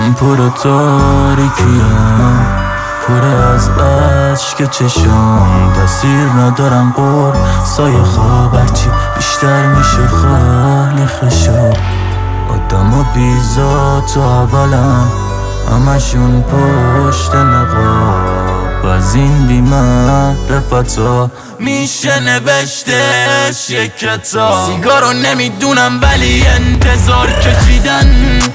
من پر تاریکیم، پر از عشق چشام، تاثیر ندارم قول سایه خواب، هرچی بیشتر میشه خالی خشاب. آدم و بیزات و اولن همشون پشت نقاب، از این بی معرفتا میشه نوشتش یک کتاب. سیگارو نمیدونم ولی انتظار کشیدن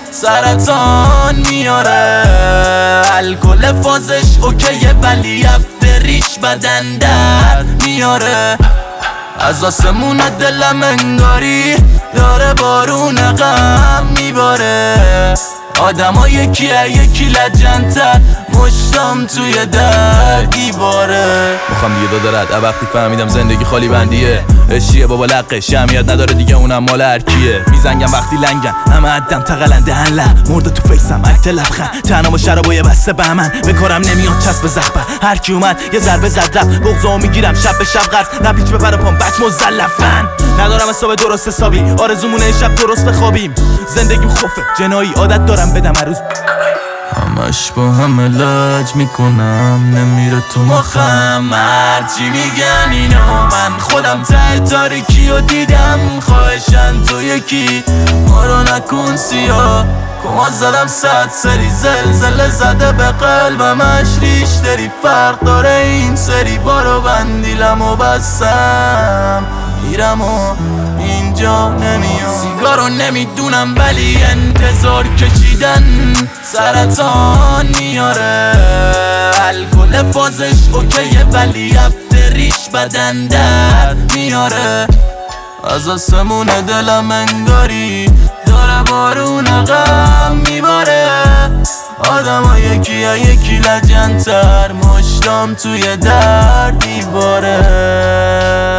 سرطان میاره، الکل فازش اوکیه ولی افتریش بدن درد میاره. از آسمون دلم انگاری داره بارون غم میباره، آدم ها یکی لجن‌تر، مشتم توی در دیواره. میخوام دیگه دادارت وقتی فهمیدم زندگی خالی بندیه، اشیه بابا لقش اهمیت نداره دیگه، اونم مال هرکیه. میزنگم وقتی لنگن همه عدم تقلنده هن لب مرده تو فیسم اکت لبخند، تنها با شراب و یه بسته بهمن، به کارم نمیاد چسب زخبه، هرکی اومد یه ضربه زد رفت، بغضامو میگیرم شب به شب قرض، نپیچ بپر پام بچ مزلفن، ندارم حساب درست حسابی، آرزومونه شب درست بخوابیم، زندگیم خوفه جنایی عادت دارم بدم هر روز، همش با هم لج میکنم نمیره تو مخم، هرچی میگن اینو من خودم ته تاریکی رو دیدم، خواهشن تو یکی ما رو نکن سیاه، کما زدم 100 سری زلزله زده به قلبم ریش داری، فرق داره این سری بارو بندیلم و بستم میرم و اینجا نمیام. سیگارو نمیدونم ولی انتظار کشیدن سرطان میاره، الکل فازش اوکیه ولی افتریش بدن درد میاره. از آسمون دلم انگاری داره بارون غم میباره، آدم ها یکی لجن‌تر، مشتم توی در دیواره.